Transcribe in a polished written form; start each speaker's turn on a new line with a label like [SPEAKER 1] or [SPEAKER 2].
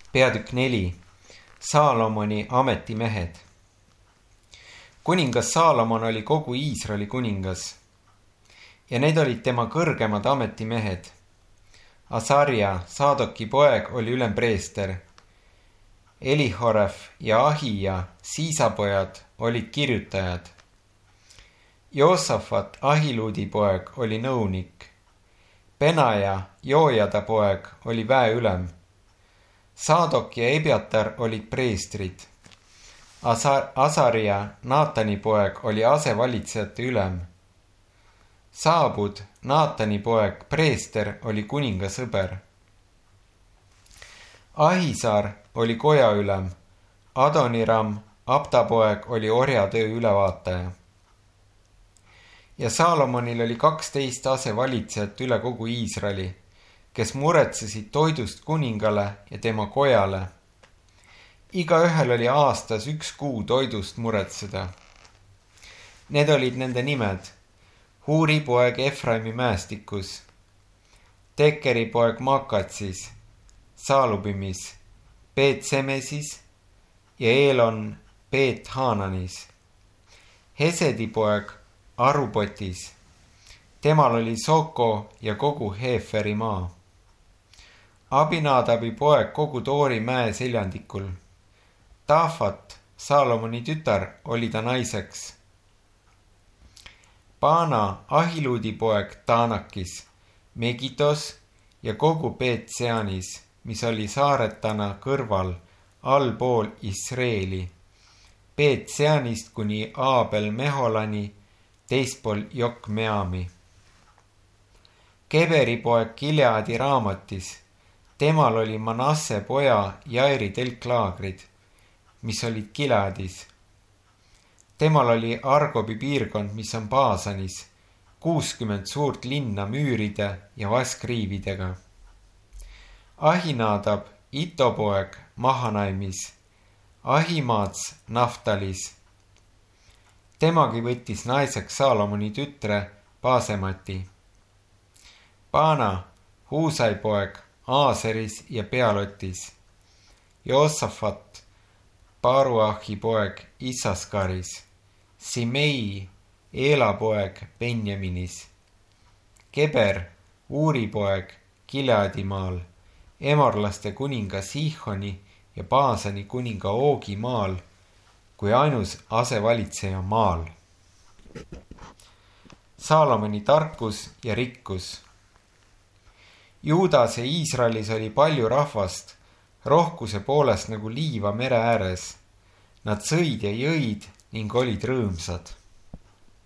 [SPEAKER 1] Peatükk 4. Saalomoni ametimehed. Kuningas Saalomon oli kogu Iisraeli kuningas ja need olid tema kõrgemad ametimehed. Asarja, Saadoki poeg, oli ülempreester. Elihoref ja Ahija, Siisapojad, olid kirjutajad. Joosafat, Ahiluudi poeg, oli nõunik. Benaja, Joojada poeg, oli väeülem. Saadok ja Ebiatar olid preestrid. Asarja, Naatani poeg, oli asevalitsejate ülem. Saabud, Naatani poeg, preester, oli kuninga sõber. Ahisar oli kojaülem. Adoniram, Abda poeg, oli orjatöö ülevaataja. Ja Saalomonil oli 12 asevalitsejat üle kogu Iisraeli, kes muretsesid toidust kuningale ja tema kojale. Igaühel oli aastas 1 kuu toidust muretseda. Need olid nende nimed: Huuri poeg Efraimi mäestikus, Tekeri poeg Makatsis, Saalubimis, Beet-Semesis ja Eelon Beet-Haananis, Hesedi poeg Arubotis, temal oli Soko ja kogu Heeferi maa. Abinadabi poeg kogu Toori mäe seljandikul. Taafat, Saalomoni tütar, oli ta naiseks. Baana, Ahiluudi poeg Taanakis, Megidos ja kogu Beet-Seanis, mis oli saaretana kõrval allpool Isreeli, Beet-Seanist kuni Aabel Meholani, teispool Jokmeami. Keberi poeg Gileadi Raamatis, temal oli Manasse poja Jairi telklaagrid, mis olid Gileadis. Temal oli Argobi piirkond, mis on Baasanis, 60 suurt linna müüride ja vaskriividega. Ahinadab, Ito poeg Mahanaimis, Ahimaats Naftalis. Temagi võttis naiseks Saalomoni tütre Baasemati. Baana, Huusai poeg Aaseris ja Pealotis. Joosafat, Paruahi poeg Issaskaris. Simei, Eela poeg Benjaminis. Keber, Uuri poeg Gileadimaal, emorlaste kuninga Sihoni ja Baasani kuninga Oogi maal, kui ainus asevalitseja maal. Saalomoni tarkus ja rikkus. Juudas ja Iisraelis oli palju rahvast, rohkuse poolest nagu liiva mere ääres. Nad sõid ja jõid ning olid rõõmsad.